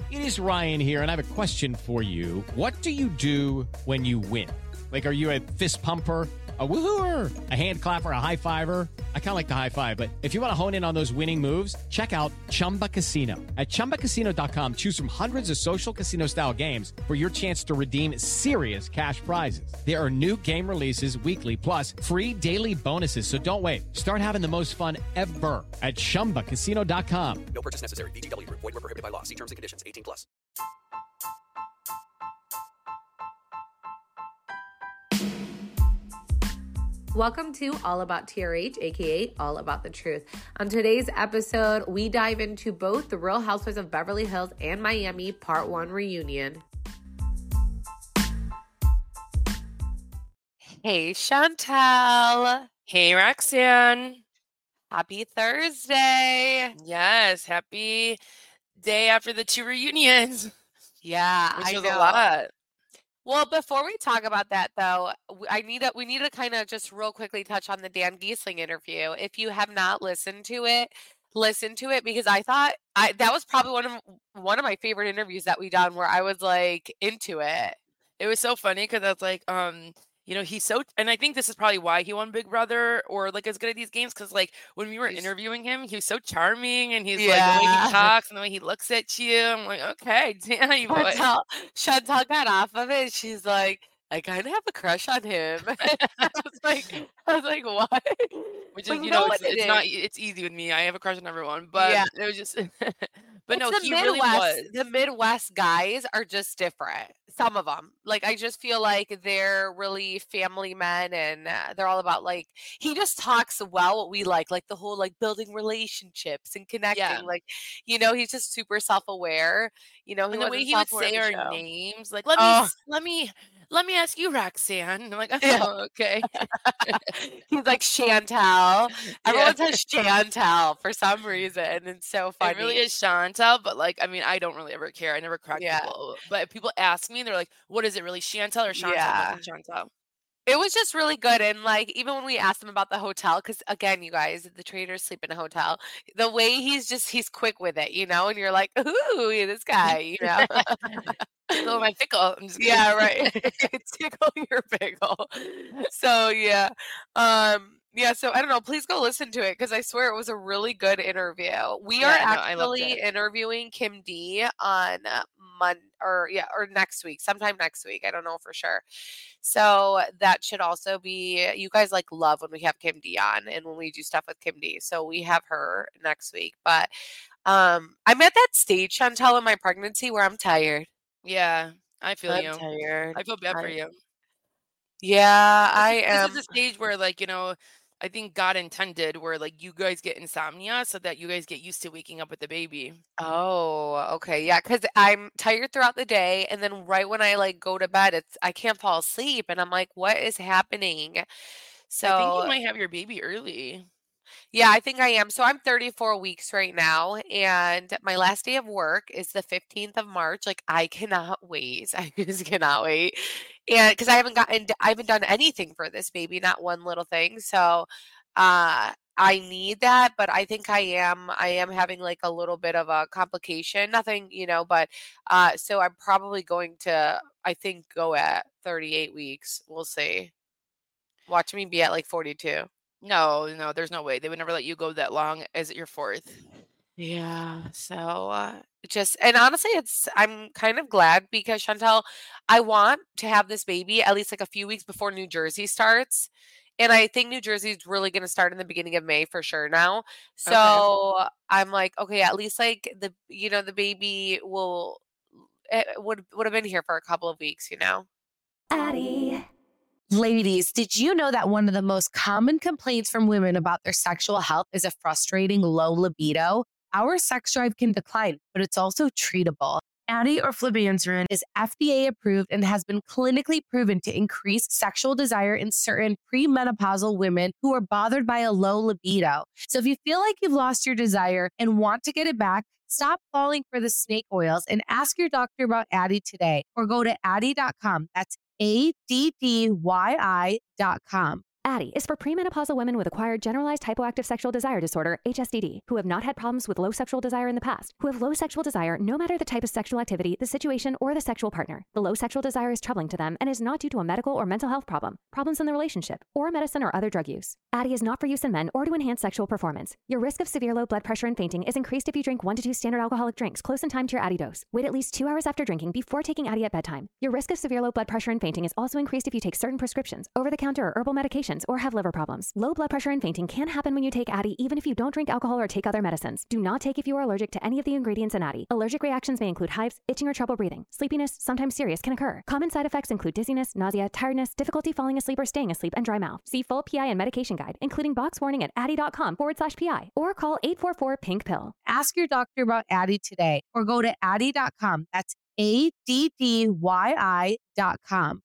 It is Ryan here, and I have a question for you. What do you do when you win? Like, are you a fist pumper, a woohooer, a hand clapper, a high fiver? I kind of like the high five, but if you want to hone in on those winning moves, check out Chumba Casino. At ChumbaCasino.com, choose from hundreds of social casino-style games for your chance to redeem serious cash prizes. There are new game releases weekly, plus free daily bonuses. So don't wait. Start having the most fun ever at ChumbaCasino.com. No purchase necessary. VGW Group. Void where prohibited by law. See terms and conditions. 18+. Welcome to All About TRH, aka All About the Truth. On today's episode, we dive into both The Real Housewives of Beverly Hills and Miami Part 1 reunion. Hey, Chantel. Hey, Roxanne. Happy Thursday. Yes, happy day after the 2 reunions. Yeah, Which I was know. a lot. Well, before we talk about that, though, we need to kind of just real quickly touch on the Dan Giesling interview. If you have not listened to it, listen to it, because I thought that was probably one of my favorite interviews that we done, where I was like into it. It was so funny because I was like, he's so, and I think this is probably why he won Big Brother or like as good at these games. Cause like when we were interviewing him, he was so charming, and he's like the way he talks and the way he looks at you. I'm like, okay, damn, Chantel got off of it. She's like, I kind of have a crush on him. I was like, what? Which is, it's easy with me. I have a crush on everyone, but it was just, but no, he really was. The Midwest guys are just different. Some of them, like, I just feel like they're really family men, and they're all about, like, he just talks well what we like the whole like building relationships and connecting. Yeah. Like, he's just super self-aware. And the way he would say our names, like, let me ask you, Roxanne. And I'm like, oh, okay. He's like, Chantel. Everyone says Chantel for some reason. It's so funny. It really is Chantel, but like, I mean, I don't really ever care. I never crack people. But if people ask me, they're like, what is it really, Chantel or Chantel? Yeah. Like, Chantel. It was just really good. And like, even when we asked him about the hotel, because again, you guys, the traders sleep in a hotel, the way he's quick with it, and you're like, ooh, this guy, Tickle my pickle. I'm just kidding. Yeah, right. Tickle your pickle. So yeah. So I don't know. Please go listen to it, because I swear it was a really good interview. We are actually interviewing Kim D on Monday or next week, sometime next week. I don't know for sure. So that should also be, you guys like love when we have Kim D on and when we do stuff with Kim D. So we have her next week. But I'm at that stage, Chantel, in my pregnancy where I'm tired. Yeah, I feel I'm you. tired. I feel bad for you. Yeah, I am. This is a stage where, like, I think God intended where, like, you guys get insomnia so that you guys get used to waking up with the baby. Oh, okay. Yeah, because I'm tired throughout the day, and then right when I like go to bed, I can't fall asleep, and I'm like, what is happening? So I think you might have your baby early. Yeah, I think I am. So I'm 34 weeks right now, and my last day of work is the 15th of March. Like, I cannot wait. I just cannot wait. And because I haven't done anything for this baby, not one little thing. So I need that, but I think I am having like a little bit of a complication. Nothing, but so I'm probably going to, I think, go at 38 weeks. We'll see. Watch me be at like 42. No, there's no way. They would never let you go that long as your 4th. Yeah. So and honestly, I'm kind of glad, because Chantel, I want to have this baby at least like a few weeks before New Jersey starts. And I think New Jersey is really going to start in the beginning of May for sure now. So I'm like, okay, at least like the baby would have been here for a couple of weeks, Addie. Ladies, did you know that one of the most common complaints from women about their sexual health is a frustrating low libido? Our sex drive can decline, but it's also treatable. Addie or flibanserin is FDA approved and has been clinically proven to increase sexual desire in certain premenopausal women who are bothered by a low libido. So if you feel like you've lost your desire and want to get it back, stop falling for the snake oils and ask your doctor about Addie today, or go to Addie.com. That's ADDYI.com. Addie is for premenopausal women with acquired generalized hypoactive sexual desire disorder, HSDD, who have not had problems with low sexual desire in the past, who have low sexual desire no matter the type of sexual activity, the situation, or the sexual partner. The low sexual desire is troubling to them and is not due to a medical or mental health problem, problems in the relationship, or medicine or other drug use. Addie is not for use in men or to enhance sexual performance. Your risk of severe low blood pressure and fainting is increased if you drink 1 to 2 standard alcoholic drinks close in time to your Addie dose. Wait at least 2 hours after drinking before taking Addie at bedtime. Your risk of severe low blood pressure and fainting is also increased if you take certain prescriptions, over-the-counter or herbal medications, or have liver problems. Low blood pressure and fainting can happen when you take Addie even if you don't drink alcohol or take other medicines. Do not take if you are allergic to any of the ingredients in Addie. Allergic reactions may include hives, itching or trouble breathing. Sleepiness, sometimes serious, can occur. Common side effects include dizziness, nausea, tiredness, difficulty falling asleep or staying asleep, and dry mouth. See full PI and medication guide, including box warning at addie.com/PI or call 844-PINK-PILL. Ask your doctor about Addie today or go to addie.com. That's ADDYI.com.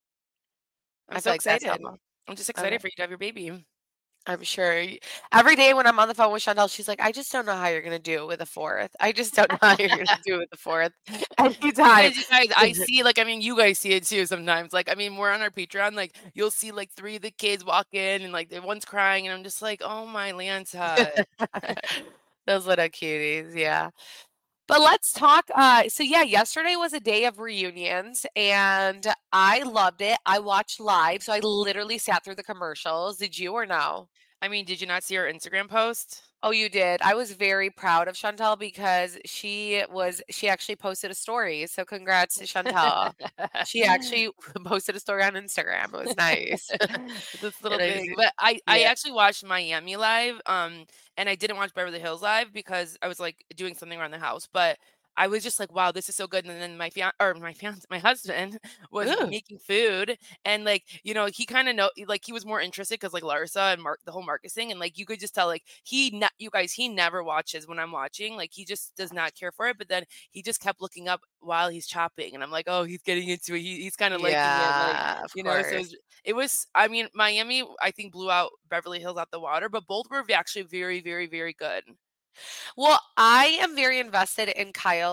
I'm so excited. helpful. I'm just excited for you to have your baby. I'm sure every day when I'm on the phone with Chantel, she's like, I just don't know how you're going to do it with a fourth. I just don't know how you're going to do it with the fourth. Anytime. Because you guys, I see, like, I mean, you guys see it too sometimes. Like, I mean, we're on our Patreon, like, you'll see like 3 of the kids walk in and like the one's crying, and I'm just like, oh my Lanta. Those little cuties, yeah. But let's talk. So yeah, yesterday was a day of reunions and I loved it. I watched live, so I literally sat through the commercials. Did you or no? I mean, did you not see our Instagram post? Oh, you did. I was very proud of Chantel because she actually posted a story. So congrats to Chantel. She actually posted a story on Instagram. It was nice. This little And I thing. did- But I yeah. actually watched Miami live. And I didn't watch Beverly Hills live because I was like doing something around the house. But I was just like, wow, this is so good. And then my husband was Ooh. making food, and like, you know, he kind of like he was more interested because like Larsa and the whole Marcus thing, and like you could just tell like he never watches when I'm watching, like he just does not care for it. But then he just kept looking up while he's chopping, and I'm like, oh, he's getting into it. He's kind of liking it, like, Yeah, of you know. So course. it was. I mean, Miami, I think blew out Beverly Hills out the water, but both were actually very, very, very good. Well, I am very invested in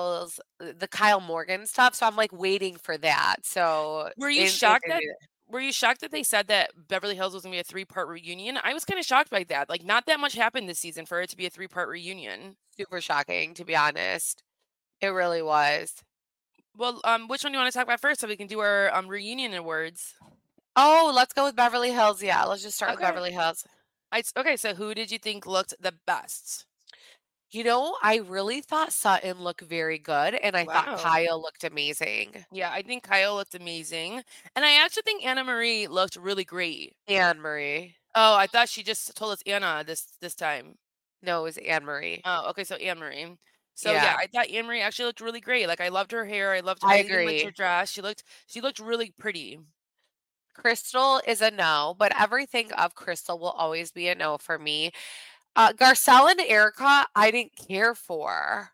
the Kyle Morgan stuff, so I'm like waiting for that. So Were you shocked that they said that Beverly Hills was gonna be a 3-part reunion? I was kind of shocked by that. Like, not that much happened this season for it to be a 3-part reunion. super shocking, to be honest. It really was. Well, which one do you want to talk about first, so we can do our reunion awards? Oh, let's go with Beverly Hills. Yeah, let's just start with Okay. Beverly Hills. Okay, so who did you think looked the best? You know, I really thought Sutton looked very good, and I Wow. thought Kyle looked amazing. Yeah, I think Kyle looked amazing, and I actually think Anna Marie looked really great. Anne Marie. Oh, I thought she just told us Anna this time. No, it was Anne Marie. Oh, okay, so Anne Marie. So Yeah. yeah, I thought Anne Marie actually looked really great. Like, I loved her hair. I loved her. I I even liked her agree. dress. She looked really pretty. Crystal is a no, but everything of Crystal will always be a no for me. Garcelle and Erica, I didn't care for.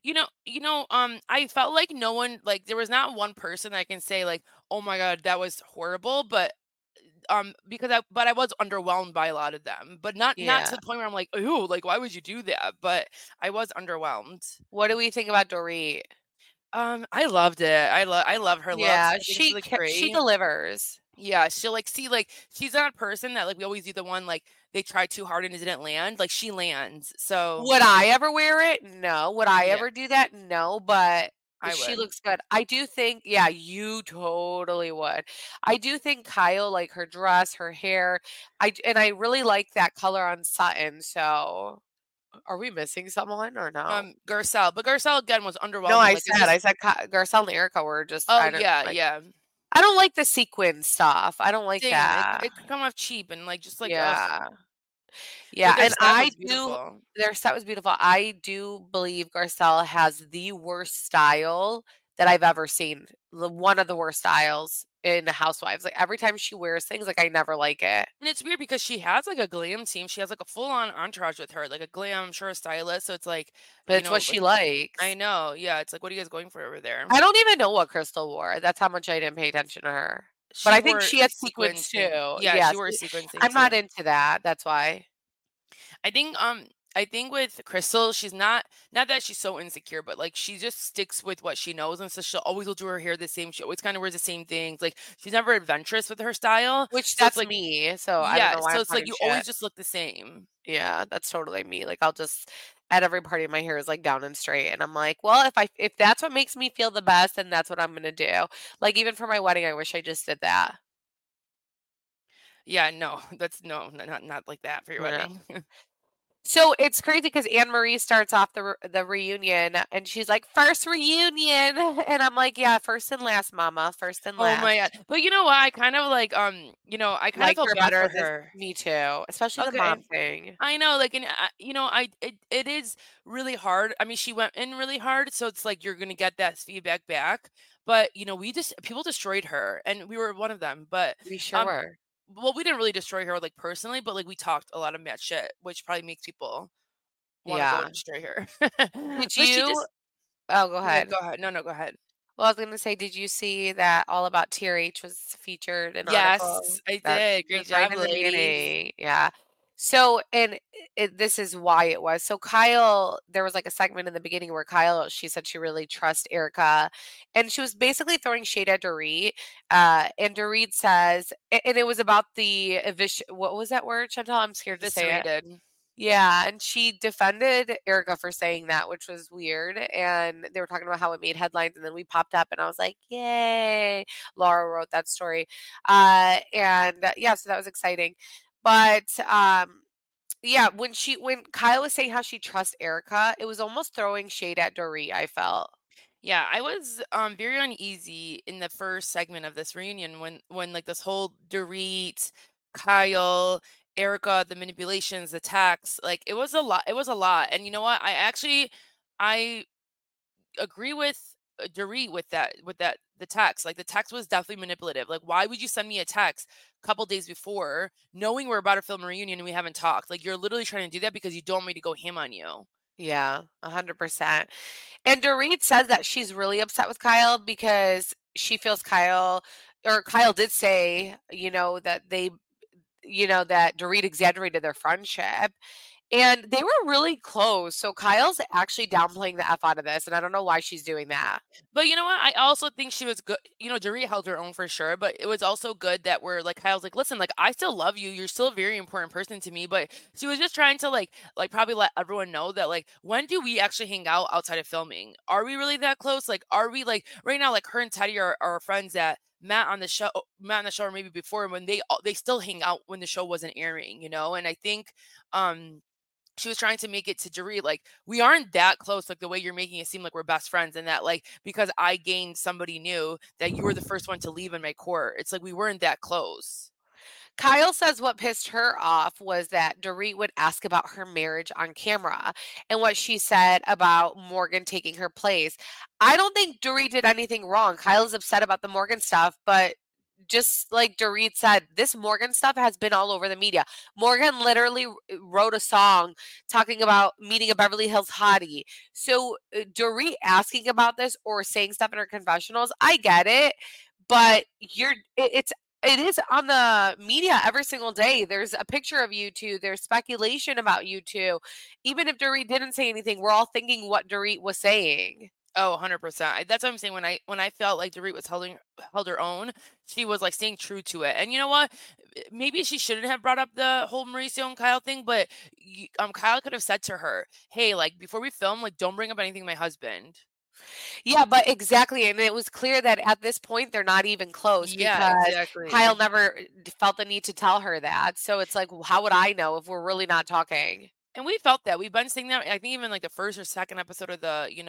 I felt like no one, like, there was not one person that I can say like, oh my god, that was horrible, but I was underwhelmed by a lot of them, but not to Yeah. the point where I'm like, oh, like, why would you do that? But I was underwhelmed. What do we think about Dorit? I loved it. I love her looks. I Yeah, think she looked she great. delivers. Yeah, she'll like see, like, she's not a person that, like, we always do the one like they tried too hard and it didn't land. Like, she lands. So Would I ever wear it? No. Would I Yeah. ever do that? No, but I she would. looks good. I do think, yeah, you totally would. I do think Kyle, like her dress, her hair, and I really like that color on Sutton. So, are we missing someone or no? Garcelle, but Garcelle again was underwhelming. No, I Like, it said Garcelle and Erica were just. oh I don't yeah, like. yeah. I don't like the sequin stuff. I don't like Same. that. It could come off cheap and like just like ugh. Yeah, But yeah, their and set I was do. beautiful. Their set was beautiful. I do believe Garcelle has the worst style that I've ever seen. One of the worst styles in Housewives. Like every time she wears things, like I never like it. And it's weird because she has like a glam team. She has like a full on entourage with her, like a glam, sure, stylist. So it's like, But it's what she likes. I know. Yeah. It's like, what are you guys going for over there? I don't even know what Crystal wore. That's how much I didn't pay attention to her. But I think she had sequins too. Yeah, Yes. she wore sequins. I'm not into that. That's why. I think I think with Crystal, she's not that she's so insecure, but like she just sticks with what she knows, and so she'll always will do her hair the same. She always kind of wears the same things. Like she's never adventurous with her style. Which So it's that's like, me. So I don't yeah, know why so I'm it's like talking you shit. always just look the same. Yeah, that's totally me. Like I'll just at every party my hair is like down and straight and I'm like, well, if that's what makes me feel the best, then that's what I'm gonna do. Like even for my wedding, I wish I just did that. Yeah, no, that's no, not like that for your Yeah. wedding. So it's crazy because Anne Marie starts off the reunion and she's like, first reunion. And I'm like, yeah, first and last, mama. First and Oh last. my god. But you know what? I kind of like I kind of Like felt her bad better for this her. me too. Especially the Okay, mom and thing. I know, like, and it is really hard. I mean, she went in really hard, so it's like you're gonna get that feedback back. But we just people destroyed her, and we were one of them. But We sure um, were. well, we didn't really destroy her like personally, but like we talked a lot of mad shit, which probably makes people want to go and Yeah. destroy her. Did But she you just oh go yeah, ahead. go ahead. No, go ahead. Well, I was gonna say, did you see that All About TRH was featured in an article Yes, I that did. it Great was right job, in the ladies. beginning? Yeah. So, and this is why it was. So Kyle, there was like a segment in the beginning where Kyle, she said she really trusts Erica, and she was basically throwing shade at Dorit. And Dorit says, and it was about the what was that word, Chantal? I'm scared to say it. Eviscerated. Yeah, and she defended Erica for saying that, which was weird. And they were talking about how it made headlines, and then we popped up, and I was like, "Yay!" Laura wrote that story, yeah, so that was exciting. But yeah, when Kyle was saying how she trusts Erica, it was almost throwing shade at Dorit. I felt. Yeah, I was very uneasy in the first segment of this reunion when like this whole Dorit, Kyle, Erica, the manipulations, the attacks, like it was a lot. It was a lot. And you know what? I agree with Dorit with that the text. Like the text was definitely manipulative. Like why would you send me a text a couple days before knowing we're about to film a reunion and we haven't talked? Like you're literally trying to do that because you don't want me to go ham on you. Yeah, 100%. And Dorit says that she's really upset with Kyle because she feels Kyle did say, that Dorit exaggerated their friendship. And they were really close. So Kyle's actually downplaying the F out of this. And I don't know why she's doing that. But you know what? I also think she was good. Dorit held her own for sure, but it was also good that we're like Kyle's like, listen, like I still love you. You're still a very important person to me. But she was just trying to like probably let everyone know that like when do we actually hang out outside of filming? Are we really that close? Like, are we like right now? Like her and Teddy are friends that met on the show, or maybe before when they still hang out when the show wasn't airing. And I think she was trying to make it to Dorit like we aren't that close, like the way you're making it seem like we're best friends, and that like because I gained somebody new that you were the first one to leave in my court. It's like we weren't that close. Kyle says what pissed her off was that Dorit would ask about her marriage on camera and what she said about Morgan taking her place. I don't think Dorit did anything wrong. Kyle's upset about the Morgan stuff, but just like Dorit said, this Morgan stuff has been all over the media. Morgan literally wrote a song talking about meeting a Beverly Hills hottie. So Dorit asking about this or saying stuff in her confessionals, I get it, but it is on the media every single day. There's a picture of you two. There's speculation about you two. Even if Dorit didn't say anything, we're all thinking what Dorit was saying. Oh, 100%. That's what I'm saying. When I felt like Dorit was held her own, she was like staying true to it. And you know what? Maybe she shouldn't have brought up the whole Mauricio and Kyle thing, but Kyle could have said to her, "Hey, like before we film, like don't bring up anything with my husband." Yeah, but exactly. And it was clear that at this point, they're not even close Yeah, because Kyle exactly. never felt the need to tell her that. So it's like, how would I know if we're really not talking? And we felt that. We've been saying that. I think even like the first or second episode of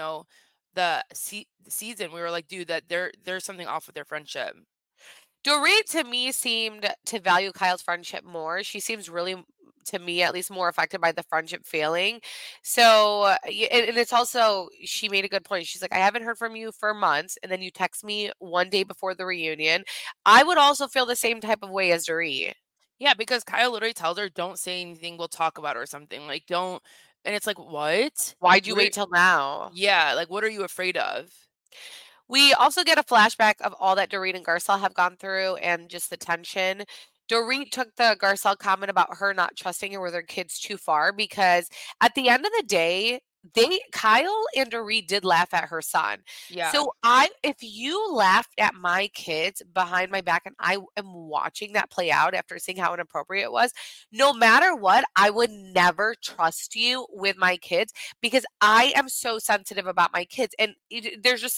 the season, we were like, dude, that there's something off with their friendship. Dorit to me seemed to value Kyle's friendship more. She seems really, to me at least, more affected by the friendship failing. So, and it's also, she made a good point. She's like, I haven't heard from you for months. And then you text me one day before the reunion. I would also feel the same type of way as Dorit. Yeah, because Kyle literally tells her, "Don't say anything. We'll talk about it or something." Like, don't. And it's like, what? Why'd you What? wait till now? Yeah, like, what are you afraid of? We also get a flashback of all that Dorit and Garcelle have gone through and just the tension. Dorit took the Garcelle comment about her not trusting her with her kids too far because at the end of the day, Kyle and Dorit did laugh at her son. Yeah. So if you laughed at my kids behind my back and I am watching that play out after seeing how inappropriate it was, no matter what, I would never trust you with my kids because I am so sensitive about my kids. And there's just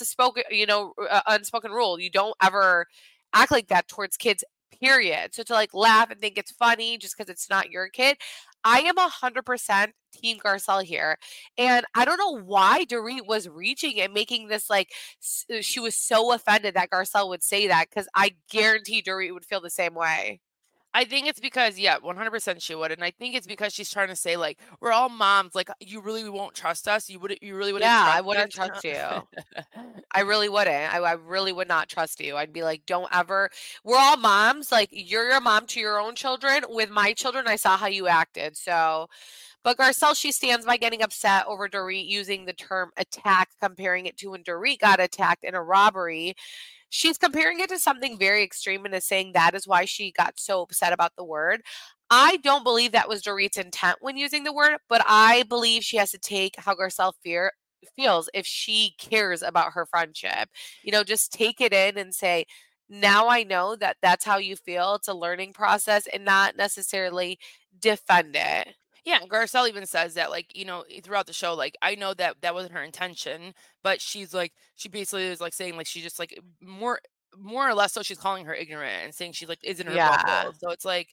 unspoken rule. You don't ever act like that towards kids, period. So to like laugh and think it's funny just because it's not your kid, I am 100% Team Garcelle here. And I don't know why Dorit was reaching and making this like, she was so offended that Garcelle would say that because I guarantee Dorit would feel the same way. I think it's because, 100% she would. And I think it's because she's trying to say, like, we're all moms. Like, you really won't trust us. You really wouldn't Yeah, trust I wouldn't us. trust you. I really wouldn't. I really would not trust you. I'd be like, don't ever. We're all moms. Like, you're your mom to your own children. With my children, I saw how you acted. So, but Garcelle, she stands by getting upset over Dorit using the term attack, comparing it to when Dorit got attacked in a robbery. She's comparing it to something very extreme and is saying that is why she got so upset about the word. I don't believe that was Dorit's intent when using the word, but I believe she has to take how Garcelle feels if she cares about her friendship. Just take it in and say, now I know that that's how you feel. It's a learning process and not necessarily defend it. Yeah, Garcelle even says that, like, throughout the show, like, I know that that wasn't her intention, but she's like, she basically is like saying, like, she just like more or less, so she's calling her ignorant and saying she's like is in her Yeah. bubble. So it's like,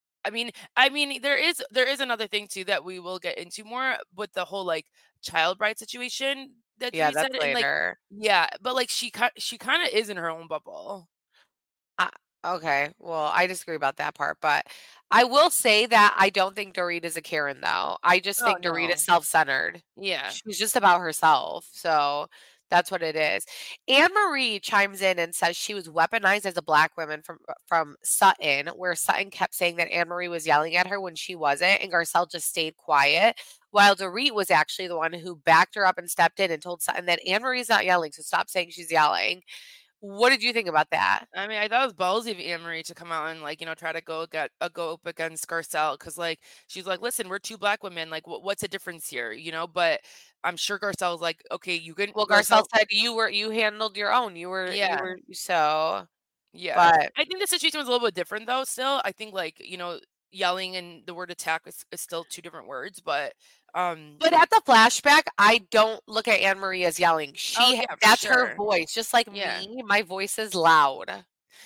I mean, there is another thing too that we will get into more with the whole like child bride situation that Yeah, you said, that's and like, later. yeah, but like she kind of is in her own bubble. Uh, okay, well, I disagree about that part, but I will say that I don't think Dorit is a Karen, though. I just Oh think Dorit no, is self-centered. yeah, She's just about herself, so that's what it is. Anne Marie chimes in and says she was weaponized as a black woman from Sutton, where Sutton kept saying that Anne Marie was yelling at her when she wasn't, and Garcelle just stayed quiet, while Dorit was actually the one who backed her up and stepped in and told Sutton that Anne Marie's not yelling, so stop saying she's yelling. What did you think about that? I mean, I thought it was ballsy of Anne Marie to come out and like try to go up against Garcelle because like she's like, listen, we're two black women, like what's the difference here, But I'm sure Garcelle's like, okay, you can Well, Garcelle Garcelle, said you handled your own. You yeah, were so, yeah. but I think the situation was a little bit different though. Still, I think like yelling and the word attack is still two different words, but but at the flashback, I don't look at Anne Marie as yelling. oh yeah, for That's her sure, voice. Just like yeah. me, my voice is loud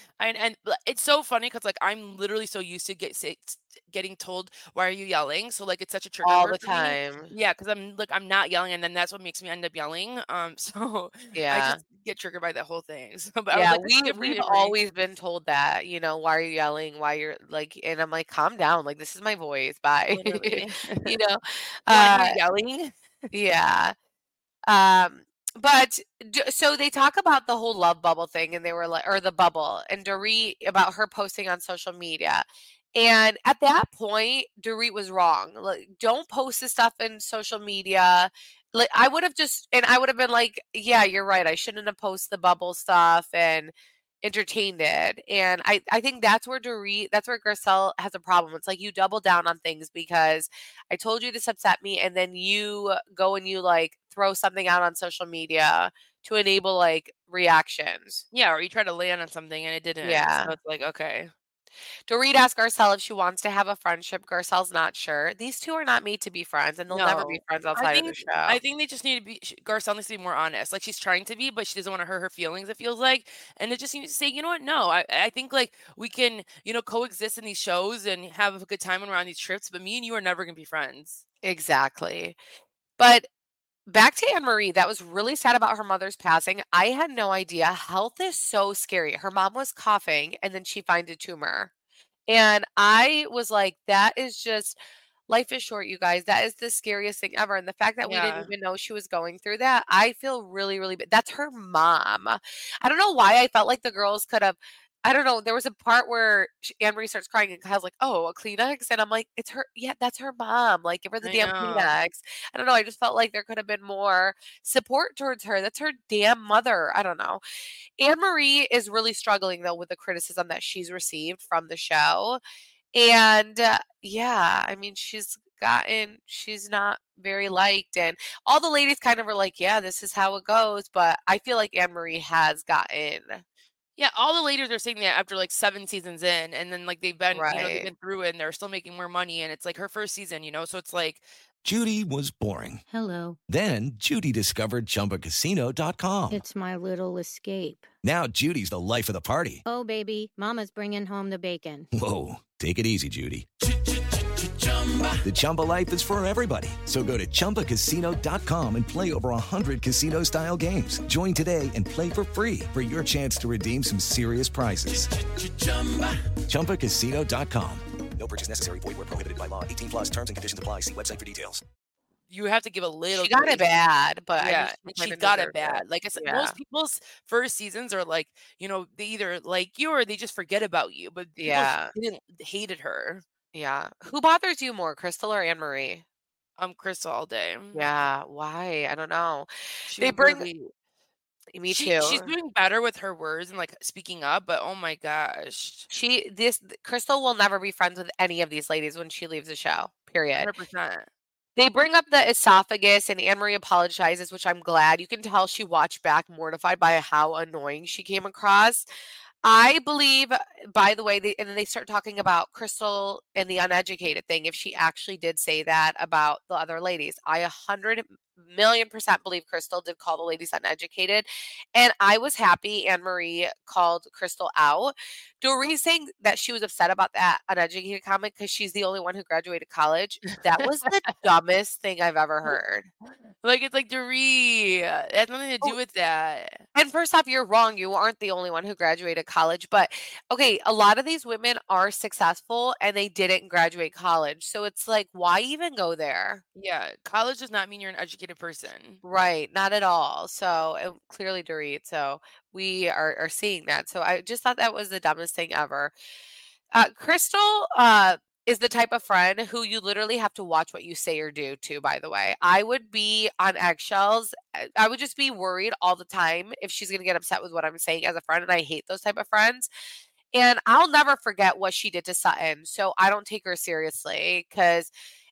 And it's so funny because like I'm literally so used to getting told why are you yelling, so like it's such a trigger all word the for me. time. Yeah, because I'm not yelling, and then that's what makes me end up yelling. So I Yeah. just get triggered by that whole thing. So, but I was Yeah, like, this is good for we've you, Marie. always been told that, why are you yelling? Why you're like, and I'm like, calm down. Like, this is my voice. Bye. Literally. you know, You want to hear uh, you yelling? yeah. Um, but so they talk about the whole love bubble thing, and they were like, or the bubble, and Dorit about her posting on social media. And at that point, Dorit was wrong. Like, don't post this stuff in social media. Like, I would have and I would have been like, yeah, you're right. I shouldn't have posted the bubble stuff and entertained it. And I think that's where Garcelle has a problem. It's like you double down on things because I told you this upset me, and then you go and you like throw something out on social media to enable like reactions. Yeah, or you try to land on something and it didn't. So Yeah. it's like, okay. Dorit asks Garcelle if she wants to have a friendship. Garcelle's not sure. These two are not made to be friends, and they'll never be No. friends I outside of the think I show. think they just need to be Garcelle needs to be more honest. Like she's trying to be, but she doesn't want to hurt her feelings, it feels like. And it just needs to say, you know what? No, I think like we can, coexist in these shows and have a good time when we're on these trips, but me and you are never gonna be friends. Exactly. But back to Anne Marie, that was really sad about her mother's passing. I had no idea. Health is so scary. Her mom was coughing, and then she finds a tumor. And I was like, that is just life is short, you guys. That is the scariest thing ever. And the fact that we didn't Yeah. even know she was going through that, I feel really, really bad. That's her mom. I don't know why I felt like the girls could have. I don't know. There was a part where Anne Marie starts crying and Kyle's like, "Oh, a Kleenex," and I'm like, "It's her. Yeah, that's her mom. Like, give her the I damn know. Kleenex." I don't know. I just felt like there could have been more support towards her. That's her damn mother. I don't know. Anne Marie is really struggling though with the criticism that she's received from the show. And yeah, I mean, she's not very liked. And all the ladies kind of were like, yeah, this is how it goes. But I feel like Anne Marie has gotten Yeah, all the ladies are saying that after like 7 seasons in, and then like they've right. been through it and they're still making more money, and it's like her first season, so it's like Judy was boring. Hello. Then Judy discovered ChumbaCasino.com. It's my little escape. Now Judy's the life of the party. Oh, baby, mama's bringing home the bacon. Whoa, take it easy, Judy. The Chumba life is for everybody. So go to ChumbaCasino.com and play over 100 casino-style games. Join today and play for free for your chance to redeem some serious prizes. ChumbaCasino.com. No purchase necessary. Void where prohibited by law. 18 plus terms and conditions apply. See website for details. you have to give a little She got it grace. bad, but I Yeah, think and she she kinda got it deserved it. bad. Like I said, Yeah. most people's first seasons are like, they either like you or they just forget about you. But people Yeah. hated her. Yeah. Who bothers you more, Crystal or Anne Marie? Crystal all day. Yeah. Why? I don't know. She They bring really me she's too. doing better with her words and like speaking up, but oh my gosh. Crystal will never be friends with any of these ladies when she leaves the show. Period. 100%. They bring up the esophagus and Anne Marie apologizes, which I'm glad. You can tell she watched back mortified by how annoying she came across. I believe, by the way, and then they start talking about Crystal and the uneducated thing. If she actually did say that about the other ladies, I 100,000,000% believe Crystal did call the ladies uneducated. And I was happy Anne Marie called Crystal out. Dorit saying that she was upset about that uneducated comment because she's the only one who graduated college. That was the dumbest thing I've ever heard. Like it's like Doree. It has nothing to do Oh, with that. And first off, you're wrong. You aren't the only one who graduated college. But okay, a lot of these women are successful and they didn't graduate college. So it's like, why even go there? Yeah, college does not mean you're an educated person. Right. Not at all. So clearly, Dorit. So we are seeing that. So I just thought that was the dumbest thing ever. Crystal is the type of friend who you literally have to watch what you say or do to, by the way. I would be on eggshells. I would just be worried all the time if she's going to get upset with what I'm saying as a friend. And I hate those type of friends. And I'll never forget what she did to Sutton. So I don't take her seriously because,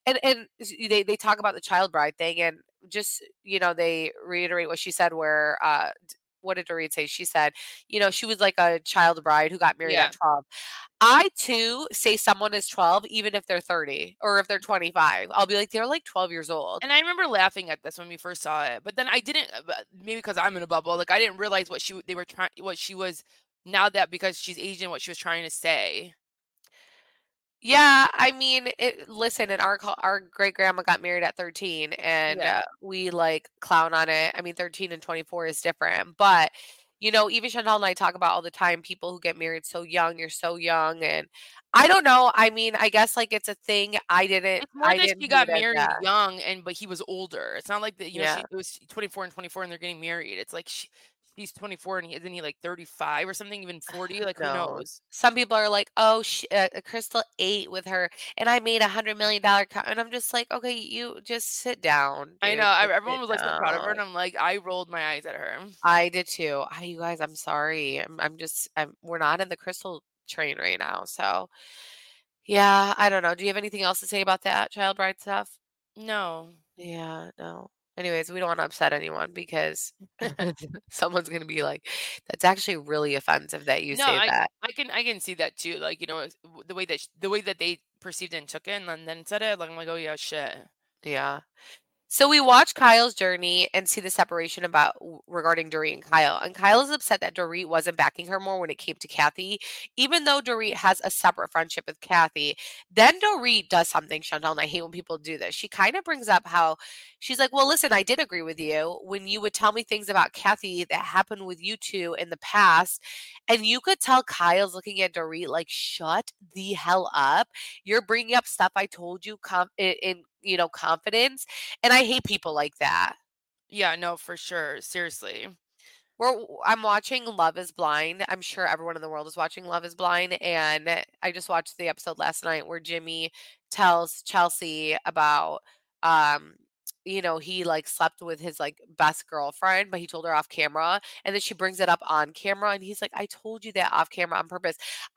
they talk about the child bride thing and just, they reiterate what she said where, what did Dorit say? She said, she was like a child bride who got married Yeah. at 12. I too say someone is 12, even if they're 30 or if they're 25. I'll be like, they're like 12 years old. And I remember laughing at this when we first saw it, but then I didn't. Maybe because I'm in a bubble, like I didn't realize what she was. Now that because she's Asian, what she was trying to say. Yeah, I mean, listen, and our great grandma got married at 13, and Yeah. we like clown on it. I mean, 13 and 24 is different, but even Chantal and I talk about all the time people who get married so young. You're so young, and I don't know. I mean, I guess like it's a thing. It's more I that didn't she view got it as married that. young, but he was older. It's not like that. Yeah. It was 24 and 24, and they're getting married. It's like he's 24, and isn't he like 35 or something, even 40? Like who No. knows? Some people are like, "Oh, Crystal ate with her, and I made $100 million," and I'm just like, "Okay, you just sit down, I dude. know. Just Everyone sit was like so proud of her, down." and I'm like, I rolled my eyes at her. I did too. You guys, I'm sorry. We're not in the Crystal train right now. So, yeah, I don't know. Do you have anything else to say about that child bride stuff? No. Yeah, no. Anyways, we don't want to upset anyone because someone's going to be like, that's actually really offensive that you No, say I that. I can see that too. Like the way that they perceived it and took it, and then said it. Like I'm like, oh yeah, shit. Yeah. So we watch Kyle's journey and see the separation regarding Dorit and Kyle. And Kyle is upset that Dorit wasn't backing her more when it came to Kathy, even though Dorit has a separate friendship with Kathy. Then Dorit does something, Chantal, and I hate when people do this. She kind of brings up how she's like, well, listen, I did agree with you when you would tell me things about Kathy that happened with you two in the past. And you could tell Kyle's looking at Dorit like, shut the hell up. You're bringing up stuff I told you in confidence. And I hate people like that. Yeah, no, for sure. Seriously. I'm watching Love is Blind. I'm sure everyone in the world is watching Love is Blind. And I just watched the episode last night where Jimmy tells Chelsea about, um, he like slept with his like best girlfriend, but he told her off camera. And then she brings it up on camera. And he's like, I told you that off camera on purpose.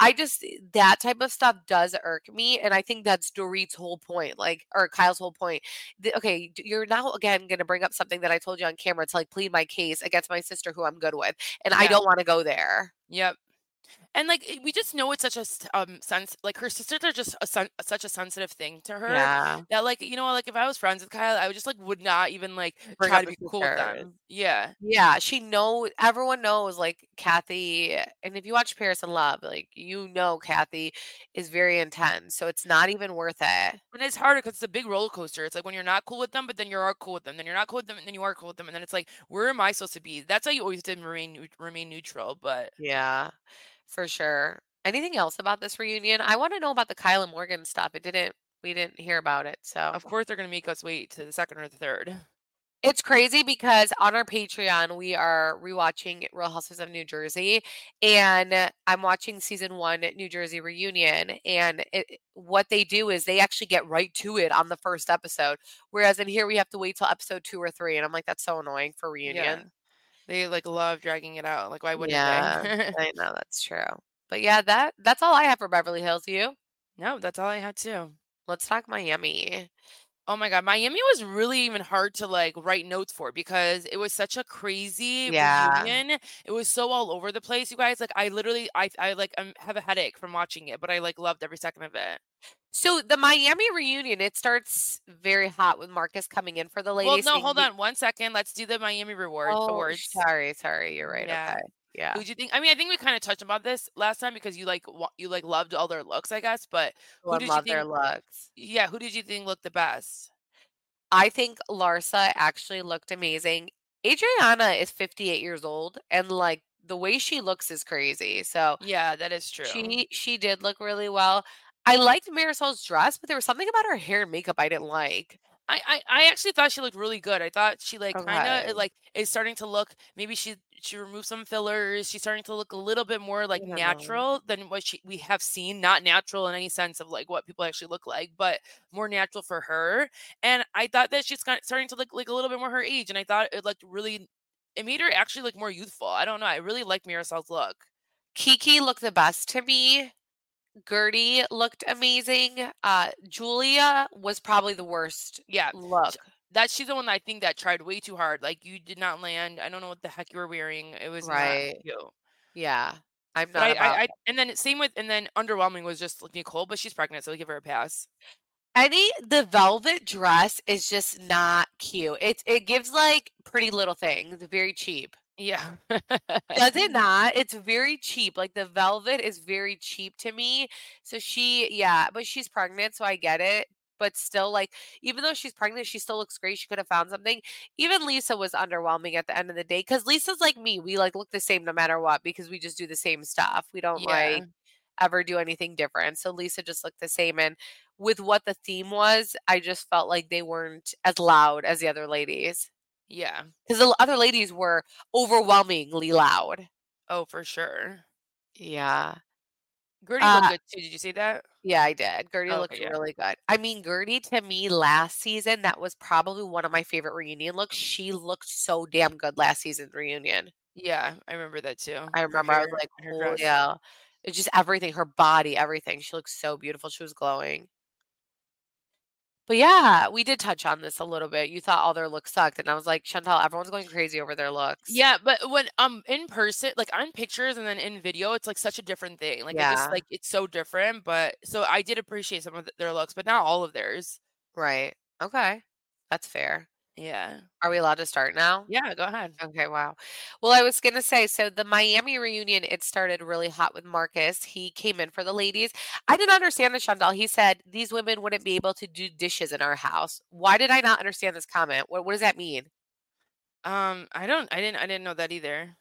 That type of stuff does irk me. And I think that's Dorit's whole point, or Kyle's whole point. Okay, you're now again going to bring up something that I told you on camera to like plead my case against my sister who I'm good with, and I Yeah. don't want to go there. Yep. And like we just know it's such a sense, like her sisters are just such a sensitive thing to her Yeah, that like like if I was friends with Kyle, I would just like would not even like bring try up to the be cool with sisters. them. Yeah. Yeah, everyone knows like Kathy, and if you watch Paris in Love, like Kathy is very intense, so it's not even worth it. And it's harder because it's a big roller coaster. It's like when you're not cool with them, but then you are cool with them. Then you're not cool with them, and then you are cool with them. And then it's like, where am I supposed to be? That's how you always did remain neutral. But Yeah, for sure. Anything else about this reunion? I want to know about the Kyle and Morgan stuff. We didn't hear about it, so. of course they're gonna make us wait to the second or the third. It's crazy because on our Patreon, we are rewatching Real Housewives of New Jersey, and I'm watching season 1 New Jersey reunion. And what they do is they actually get right to it on the first episode, whereas in here we have to wait till episode 2 or 3, and I'm like, that's so annoying for reunion. Yeah. They like love dragging it out. Like why wouldn't Yeah, they? I know that's true. But yeah, that's all I have for Beverly Hills. You? No, that's all I had too. Let's talk Miami. Oh my God, Miami was really even hard to like write notes for because it was such a crazy Yeah. reunion. It was so all over the place, you guys. Like I literally, I like have a headache from watching it, but I like loved every second of it. So the Miami reunion, it starts very hot with Marcus coming in for the Well, ladies. no, saying hold he- on 1 second. Let's do the Miami Oh, awards. sorry. You're right. Yeah. Okay. Yeah. Who'd you think? I mean, I think we kind of touched about this last time because you like you like loved all their looks, I guess. But who Everyone did you loved their think? looks. Yeah, who did you think looked the best? I think Larsa actually looked amazing. Adriana is 58 years old, and like the way she looks is crazy. So Yeah, that is true. she did look really well. I liked Marisol's dress, but there was something about her hair and makeup I didn't like. I actually thought she looked really good. I thought she like kind Okay. of like is starting to look. Maybe she removed some fillers. She's starting to look a little bit more like I don't know. natural than what we have seen. Not natural in any sense of like what people actually look like, but more natural for her. And I thought that she's starting to look like a little bit more her age. And I thought it looked really. It made her actually look more youthful. I don't know. I really like Marisol's look. Kiki looked the best to me. Gertie looked amazing. Julia was probably the worst Yeah. look. She's the one that I think that tried way too hard. Like you did not land. I don't know what the heck you were wearing. It was Right. not cute. Yeah. I'm But not about that. and then underwhelming was just like Nicole, but she's pregnant, so we give her a pass. The velvet dress is just not cute. It gives like Pretty Little Things, very cheap. Yeah. Does it not? It's very cheap. Like the velvet is very cheap to me. So but she's pregnant, so I get it. But still, like, even though she's pregnant, she still looks great. She could have found something. Even Lisa was underwhelming at the end of the day because Lisa's like me. We like look the same no matter what because we just do the same stuff. We don't Yeah. like ever do anything different. So Lisa just looked the same. And with what the theme was, I just felt like they weren't as loud as the other ladies. Yeah. Because the other ladies were overwhelmingly loud. Oh, for sure. Yeah. Gertie Uh, looked good too. Did you see that? Yeah, I did. Gertie Oh, looked okay, yeah. really good. I mean, Gertie to me last season, that was probably one of my favorite reunion looks. She looked so damn good last season's reunion. Yeah, I remember that too. I Her remember I was hair like, and her oh dress. yeah. It's just everything, her body, everything. She looked so beautiful. She was glowing. But yeah, we did touch on this a little bit. You thought all their looks sucked, and I was like, Chantal, everyone's going crazy over their looks. Yeah, but when in person, like on pictures and then in video, it's like such a different thing. Like it Yeah. just like it's so different. But so I did appreciate some of their looks, but not all of theirs. Right. Okay. That's fair. Yeah. Are we allowed to start now? Yeah, go ahead. Okay, wow. Well, I was going to say, so the Miami reunion, it started really hot with Marcus. He came in for the ladies. I didn't understand this, Chantal. He said these women wouldn't be able to do dishes in our house. Why did I not understand this comment? What does that mean? I didn't know that either.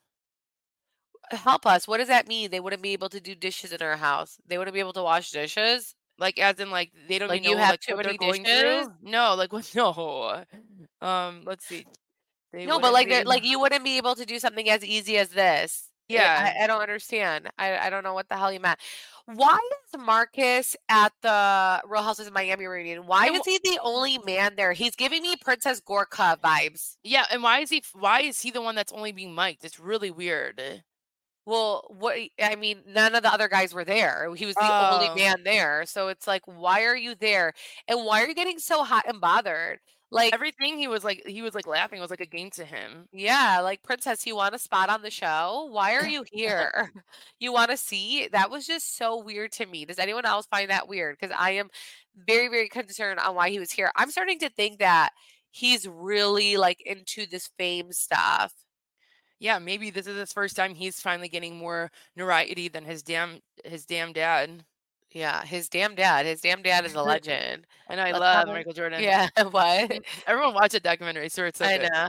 Help us. What does that mean? They wouldn't be able to do dishes in our house. They wouldn't be able to wash dishes? Like as in like they don't Like even you know have like too what they're many going dishes? through. No, like what? No. Let's see. They No, but wouldn't be. like you wouldn't be able to do something as easy as this. Yeah. I don't understand. I don't know what the hell you meant. Why is Marcus at the Real Houses of Miami reunion? Why And is he the only man there? He's giving me Princess Gorka vibes. Yeah, and why is he the one that's only being mic'd? It's really weird. Well, what I mean, none of the other guys were there. He was the only Oh. man there. So it's like, why are you there? And why are you getting so hot and bothered? Like, Everything he was like laughing was like a game to him. yeah, like Princess, you want a spot on the show? Why are you here? You want to see? That was just so weird to me. Does anyone else find that weird? Because I am very, very concerned on why he was here. I'm starting to think that he's really like into this fame stuff. Yeah, maybe this is his first time he's finally getting more notoriety than his damn dad. Yeah, his damn dad. His damn dad is a legend. And I Let's love have a Michael Jordan. yeah, what? Everyone watch the documentary, so it's so I good. know.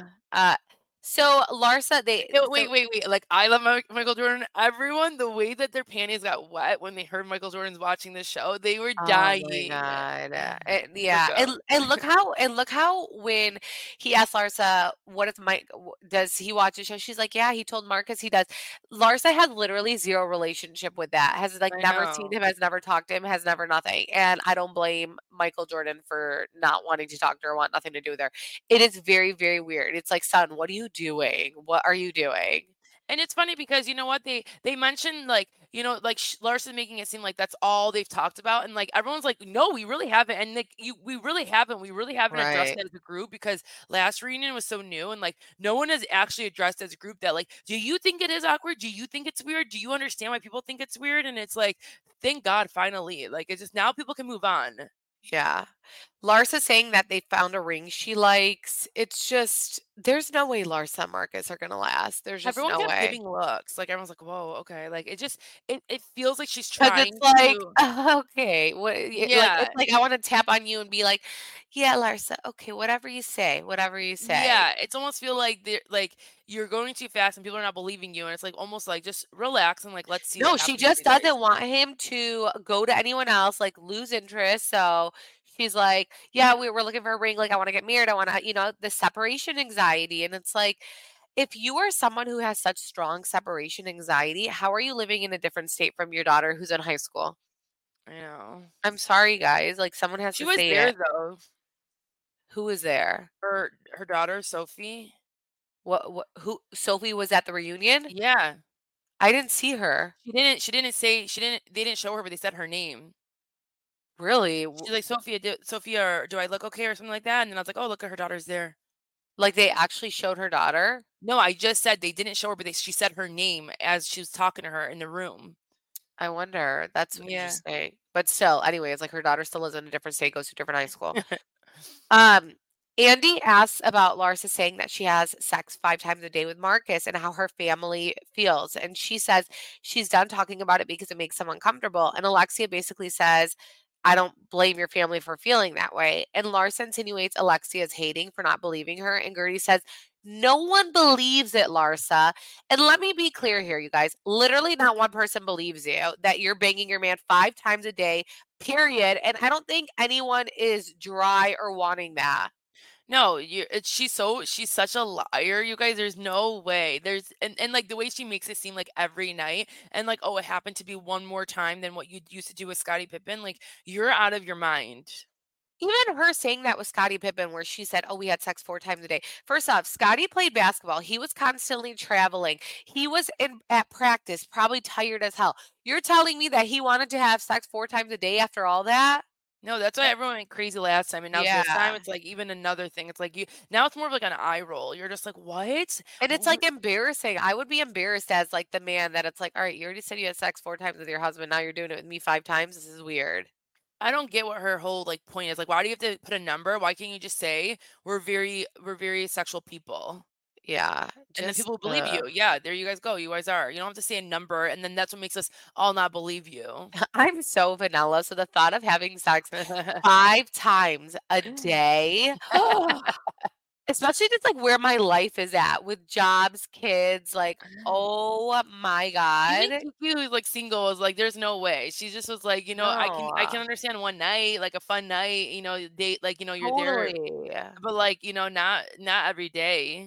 So Larsa, they No, so- wait. Like, I love Michael Jordan. Everyone, the way that their panties got wet when they heard Michael Jordan's watching this show, they were Oh my dying. God. Yeah. And look how when he asked Larsa, what if Mike does he watch the show? She's like, yeah, he told Marcus he does. Larsa has literally zero relationship with that. Has like I never seen know. him, has never talked to him, has never nothing. And I don't blame Michael Jordan for not wanting to talk to her, want nothing to do with her. It is very, very weird. It's like, son, what are you doing? What are you doing? And it's funny because you know what they mentioned, like, like Larson making it seem like that's all they've talked about, and like everyone's like, no, we really haven't, and like we really haven't addressed Right. it as a group because last reunion was so new, and like no one has actually addressed as a group that, like, do you think it is awkward? Do you think it's weird? Do you understand why people think it's weird? And it's like, thank God, finally, like it's just now people can move on. Yeah. Larsa saying that they found a ring she likes. It's just there's no way Larsa and Marcus are gonna last. There's just Everyone no kept way. giving looks, like everyone's like, whoa, okay, like it feels like she's 'Cause trying it's like, to. okay, what like Yeah. it's like I want to tap on you and be like, yeah, Larsa, okay, whatever you say, whatever you say. Yeah, it's almost feel like you're going too fast and people are not believing you, and it's like almost like just relax and like let's see No, what she happens just every day. doesn't want him to go to anyone else, like lose interest. So she's like, yeah, we were looking for a ring. Like, I want to get married. I want to, the separation anxiety. And it's like, if you are someone who has such strong separation anxiety, how are you living in a different state from your daughter who's in high school? I know. I'm sorry, guys. Like, someone has She to was say there it. though. Who is there? Her daughter Sophie. What, who, Sophie was at the reunion? Yeah. I didn't see her. They didn't show her, but they said her name. Really? She's like, Sophia, or do I look okay or something like that? And then I was like, oh, look, her daughter's there. Like, they actually showed her daughter? No, I just said they didn't show her, but she said her name as she was talking to her in the room. I wonder. That's Yeah. interesting. But still, anyways, like her daughter still lives in a different state, goes to a different high school. Andy asks about Larsa saying that she has sex 5 times a day with Marcus and how her family feels. And she says she's done talking about it because it makes them uncomfortable. And Alexia basically says, I don't blame your family for feeling that way. And Larsa insinuates Alexia's hating for not believing her. And Gertie says, no one believes it, Larsa. And let me be clear here, you guys. Literally, not one person believes you that you're banging your man 5 times a day, period. And I don't think anyone is dry or wanting that. No, she's such a liar, you guys. There's no way. And like the way she makes it seem like every night, and like, oh, it happened to be one more time than what you used to do with Scottie Pippen. Like, you're out of your mind. Even her saying that with Scottie Pippen, where she said, oh, we had sex 4 times a day. First off, Scottie played basketball. He was constantly traveling. He was at practice, probably tired as hell. You're telling me that he wanted to have sex 4 times a day after all that? No, that's why everyone went crazy last time, and now this time Yeah. it's like even another thing. It's like now it's more of like an eye roll. You're just like, what? And it's like embarrassing. I would be embarrassed as like the man that it's like, all right, you already said you had sex 4 times with your husband. Now you're doing it with me 5 times. This is weird. I don't get what her whole like point is. Like, why do you have to put a number? Why can't you just say we're very sexual people? Yeah. And then Just, people believe you. Yeah, there you guys go. You guys are. You don't have to say a number, and then that's what makes us all not believe you. I'm so vanilla. So the thought of having sex 5 times a day, especially just like where my life is at with jobs, kids, like, oh my God. Even Kiki, who's like single, was like, "There's no way." She just was like, I can understand one night, like a fun night, date, like you're there, Totally. but like not every day.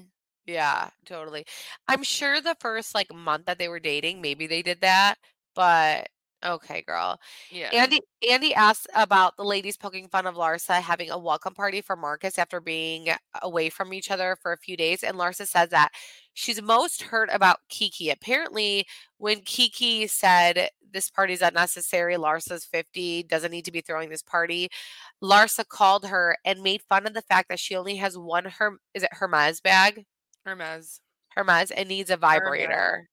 Yeah, totally. I'm sure the first like month that they were dating, maybe they did that, but okay, girl. Yeah. Andy asked about the ladies poking fun of Larsa having a welcome party for Marcus after being away from each other for a few days. And Larsa says that she's most hurt about Kiki. Apparently, when Kiki said this party's unnecessary, Larsa's 50, doesn't need to be throwing this party. Larsa called her and made fun of the fact that she only has one is it Hermes bag? Hermes. Hermes and needs a Hermes. vibrator.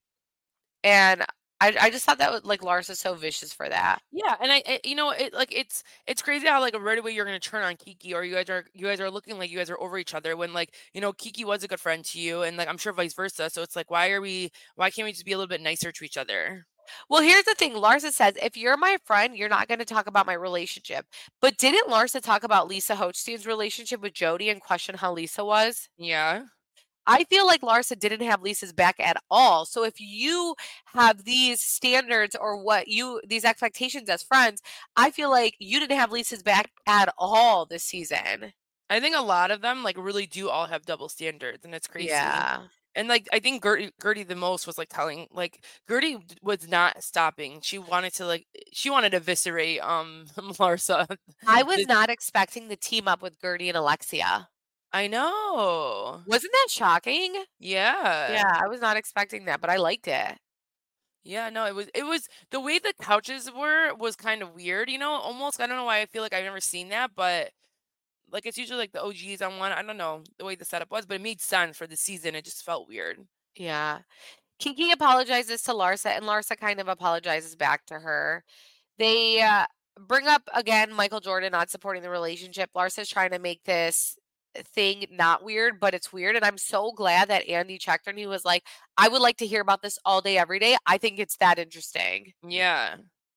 And I just thought that was like Larsa's so vicious for that. Yeah, and you know, it's crazy how like right away you're gonna turn on Kiki, or you guys are looking like you guys are over each other when like you know Kiki was a good friend to you, and like I'm sure vice versa. So it's like why can't we just be a little bit nicer to each other? Well, here's the thing. Larsa says, if you're my friend, you're not going to talk about my relationship. But didn't Larsa talk about Lisa Hochstein's relationship with Jody and question how Lisa was? Yeah. I feel like Larsa didn't have Lisa's back at all. So if you have these standards or these expectations as friends, I feel like you didn't have Lisa's back at all this season. I think a lot of them like really do all have double standards, and it's crazy. Yeah. And like I think Gertie the most was like telling like Gertie was not stopping. She wanted to eviscerate Larsa. I was not expecting the team up with Gertie and Alexia. I know. Wasn't that shocking? Yeah. Yeah, I was not expecting that, but I liked it. Yeah, no, it was the way the couches was kind of weird, you know, almost I don't know why I feel like I've never seen that, but like it's usually like the OGs on one. I don't know the way the setup was, but it made sense for the season. It just felt weird. Yeah. Kiki apologizes to Larsa, and Larsa kind of apologizes back to her. They bring up again Michael Jordan not supporting the relationship. Larsa's trying to make this thing not weird, but it's weird. And I'm so glad that Andy checked her and he was like, I would like to hear about this all day, every day. I think it's that interesting. Yeah.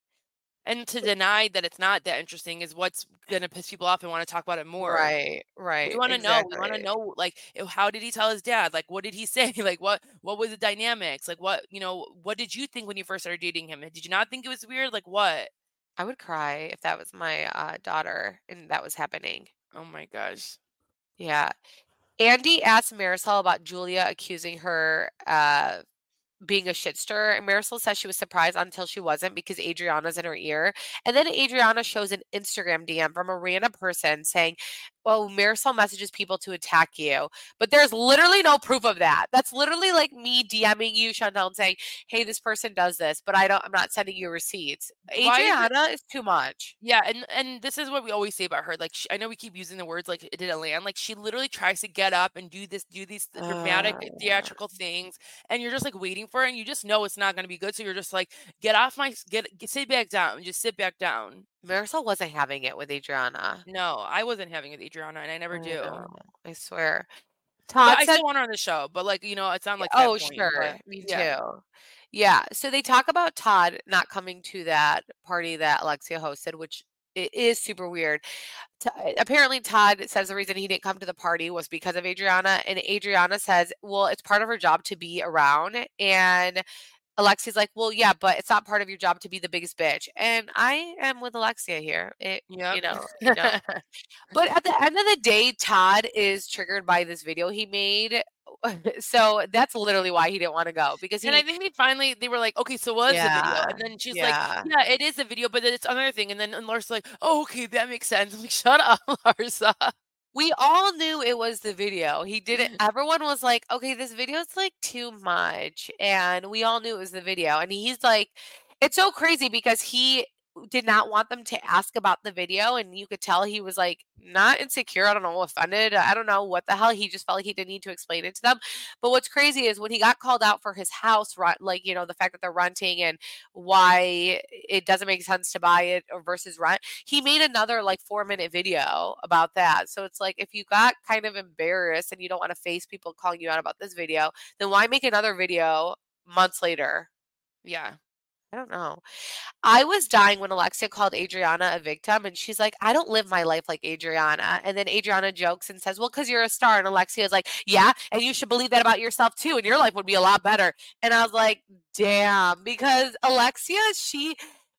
And to deny that it's not that interesting is what's gonna piss people off and want to talk about it more. Right. We want to know. We want to know, like, how did he tell his dad? Like, what did he say? Like, what was the dynamics? Like, what did you think when you first started dating him? Did you not think it was weird? Like, what? I would cry if that was my daughter and that was happening. Oh my gosh. Yeah. Andy asked Marisol about Julia accusing her being a shit stirrer, and Marisol says she was surprised until she wasn't because Adriana's in her ear. And then Adriana shows an Instagram DM from a random person saying, well, Marisol messages people to attack you, but there's literally no proof of that. That's literally like me DMing you, Chantel, and saying, hey, this person does this, but I'm not sending you receipts. Adriana is too much. Yeah, and this is what we always say about her. Like, I know we keep using the words like it didn't land. Like, she literally tries to get up and do these dramatic theatrical things, and you're just like waiting for it, and you just know it's not going to be good. So you're just like, sit back down, just sit back down. Marisol wasn't having it with Adriana. No, I wasn't having it with Adriana, and I never do. I swear. Todd I still want her on the show, but like, it's not like that point, sure. but, Me yeah. too. Yeah. So they talk about Todd not coming to that party that Alexia hosted, which it is super weird. Apparently, Todd says the reason he didn't come to the party was because of Adriana. And Adriana says, well, it's part of her job to be around. And Alexia's like, well, yeah, but it's not part of your job to be the biggest bitch. And I am with Alexia here. Yeah. But at the end of the day, Todd is triggered by this video he made. So that's literally why he didn't want to go because I think they were like, okay, so what's the video? And then she's like, yeah, it is a video, but then it's another thing. And then Larsa's like, oh, okay, that makes sense. I'm like, shut up, Larsa. We all knew it was the video. He didn't. Everyone was like, okay, this video is like too much. And we all knew it was the video. And he's like, it's so crazy because he did not want them to ask about the video. And you could tell he was like not insecure. I don't know, offended. I don't know what the hell. He just felt like he didn't need to explain it to them. But what's crazy is when he got called out for his house, like, the fact that they're renting and why it doesn't make sense to buy it versus rent, he made another like 4-minute video about that. So it's like, if you got kind of embarrassed and you don't want to face people calling you out about this video, then why make another video months later? Yeah. I don't know. I was dying when Alexia called Adriana a victim, and she's like, I don't live my life like Adriana. And then Adriana jokes and says, well, because you're a star. And Alexia is like, yeah, and you should believe that about yourself too, and your life would be a lot better. And I was like, damn, because Alexia,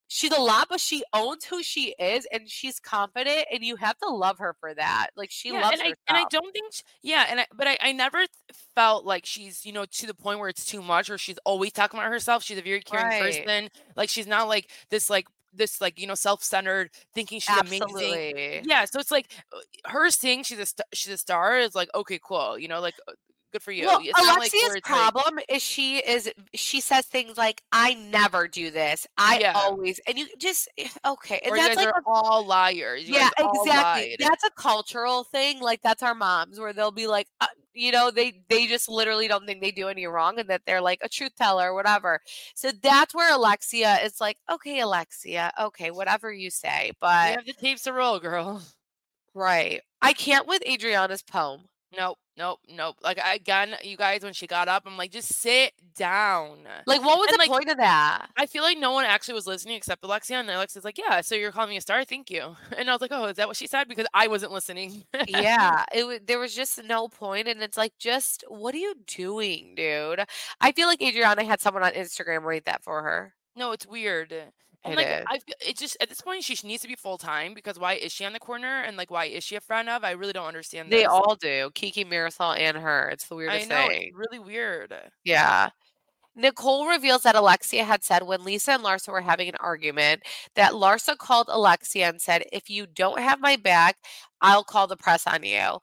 She's a lot, but she owns who she is, and she's confident, and you have to love her for that. Like, she Yeah, loves and I herself. don't think but I never felt like she's, to the point where it's too much or she's always talking about herself. She's a very caring Right. person. Like she's not like this like, self-centered thinking she's amazing. Absolutely. Yeah, so it's like her saying she's a star is like, okay, cool, like good for you. Well, It's not like Alexia's where it's like, problem is she says things like, "I never do this. I yeah, always," and you just okay, and or you that's guys like are a all liars. You yeah, guys all exactly. lied. That's a cultural thing. Like that's our moms, where they'll be like, they just literally don't think they do any wrong, and that they're like a truth teller or whatever. So that's where Alexia is like, okay, Alexia, okay, whatever you say, We but have the tapes to roll, girl. right, I can't with Adriana's poem. Nope, nope, nope. Like again, you guys, when she got up, I'm like, just sit down. Like, what was And the like, point of that? I feel like no one actually was listening except Alexia, and Alexia's like, yeah, so you're calling me a star? Thank you. And I was like, oh, is that what she said? Because I wasn't listening. Yeah, there was just no point, and it's like, just what are you doing, dude? I feel like Adriana had someone on Instagram write that for her. No, it's weird. And It like, is. it just at this point she needs to be full time because why is she on the corner and like why is she a friend of? I really don't understand They this. all do. Kiki, Marisol, and her. It's the I weirdest know it's thing. really weird. Yeah. Nicole reveals that Alexia had said when Lisa and Larsa were having an argument that Larsa called Alexia and said, "If you don't have my back, I'll call the press on you."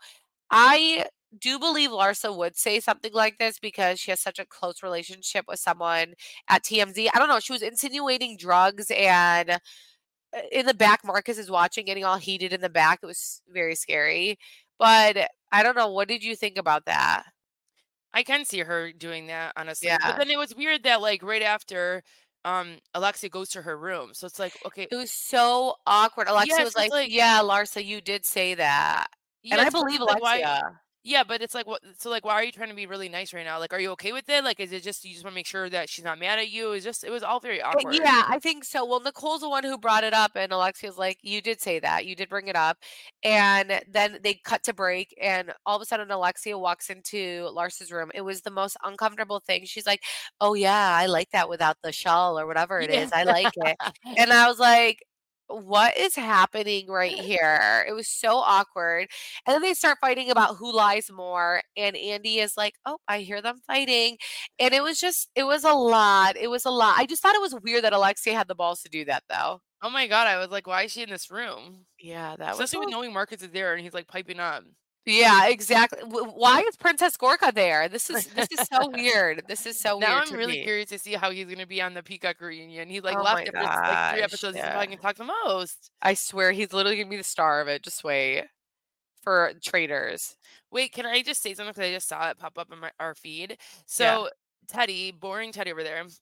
I do believe Larsa would say something like this because she has such a close relationship with someone at TMZ. I don't know. She was insinuating drugs, and in the back, Marcus is watching, getting all heated in the back. It was very scary. But I don't know. What did you think about that? I can see her doing that, honestly. But Yeah. then it was weird that like right after Alexia goes to her room. So it's like, okay, It was so awkward. Alexia yes, was it's like, like "Yeah, Larsa, you did say that." And I yes, but believe it's like why Alexia. yeah, but it's like what so like why are you trying to be really nice right now? Like are you okay with it? Like is it just you just want to make sure that she's not mad at you? It was all very awkward. Yeah, I think so. Well, Nicole's the one who brought it up, and Alexia's like, "You did say that. You did bring it up." And then they cut to break, and all of a sudden, Alexia walks into Larsa's room. It was the most uncomfortable thing. She's like, "Oh yeah, I like that without the shawl or whatever it Yeah. is. I like it." And I was like, what is happening right here? It was so awkward. And then they start fighting about who lies more. And Andy is like, "Oh, I hear them fighting." And it was a lot. It was a lot. I just thought it was weird that Alexia had the balls to do that, though. Oh my god, I was like, why is she in this room? Yeah, that was Especially with a knowing Marcus is there and he's like piping up. yeah, exactly. Why is Princess Gorka there? This is so weird. This is so Now weird I'm to really me. curious to see how he's gonna be on the Peacock reunion. He like Oh my left after like 3 gosh. episodes. He's Yeah. probably gonna talk the most. I swear he's literally gonna be the star of it. Just wait for traitors. Wait, can I just say something? Because I just saw it pop up in our feed. Yeah. So Teddy, boring Teddy over there,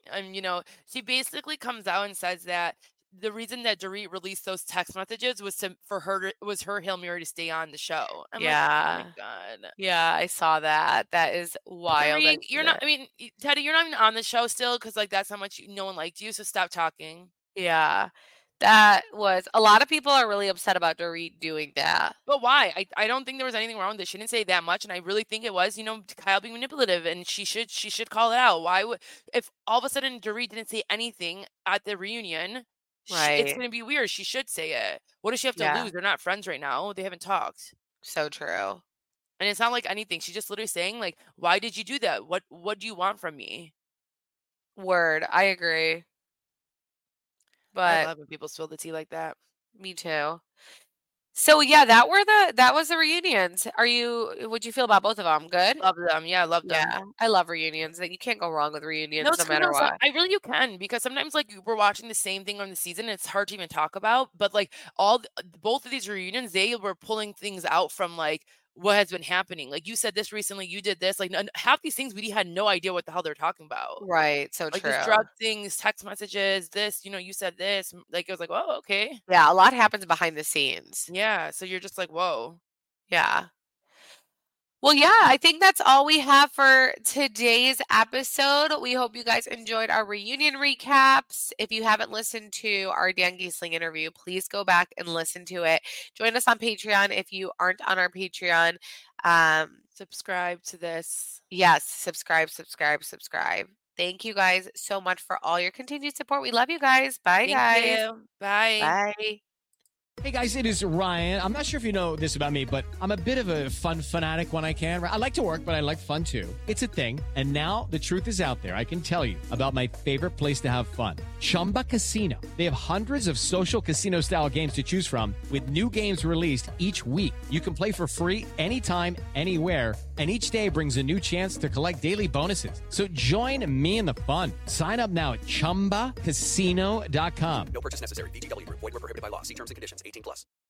she basically comes out and says that the reason that Dorit released those text messages was was her Hail Mary to stay on the show. I'm like, oh my Yeah. god. Yeah, I saw that. That is wild. I Dorit, see you're not. that. I mean, Teddy, you're not even on the show still because like that's how much no one liked you. So stop talking. Yeah. That was a lot of people are really upset about Dorit doing that. But why? I don't think there was anything wrong with it. She didn't say that much, and I really think it was, Kyle being manipulative, and she should call it out. Why would if all of a sudden Dorit didn't say anything at the reunion, it's Right. gonna be weird. She should say it. What does she have to Yeah. lose? They're not friends right now. They haven't talked, So true. and it's not like anything. She's just literally saying like, "Why did you do that? What do you want from me?" Word. I agree. I But love when people spill the tea like that. me too. So yeah, that was the reunions. What'd you feel about both of them? Good? Love them. Yeah, I love them. Yeah. I love reunions. That you can't go wrong with No, reunions no it's matter what. I really you can because sometimes like we're watching the same thing on the season, and it's hard to even talk about. But like both of these reunions, they were pulling things out from like what has been happening. Like you said this recently, you did this. Like half these things we had no idea what the hell they're talking about. Right. So Like true. this drug things, text messages, this. You said this. Like it was like, oh, okay, Yeah, a lot happens behind the scenes. yeah. So you're just like, whoa. Yeah. Well, yeah, I think that's all we have for today's episode. We hope you guys enjoyed our reunion recaps. If you haven't listened to our Dan Giesling interview, please go back and listen to it. Join us on Patreon if you aren't on our Patreon. Subscribe to this. Yes, subscribe. thank you guys so much for all your continued support. We love you guys. Bye, Thank guys. you. Bye. Bye. Hey guys, it is Ryan. I'm not sure if you know this about me, but I'm a bit of a fun fanatic when I can. I like to work, but I like fun too. It's a thing. And now the truth is out there. I can tell you about my favorite place to have fun. Chumba Casino. They have hundreds of social casino style games to choose from with new games released each week. You can play for free anytime, anywhere. And each day brings a new chance to collect daily bonuses. So join me in the fun. Sign up now at ChumbaCasino.com. No purchase necessary. VGW Group. Void where prohibited by law. See terms and conditions. 18+.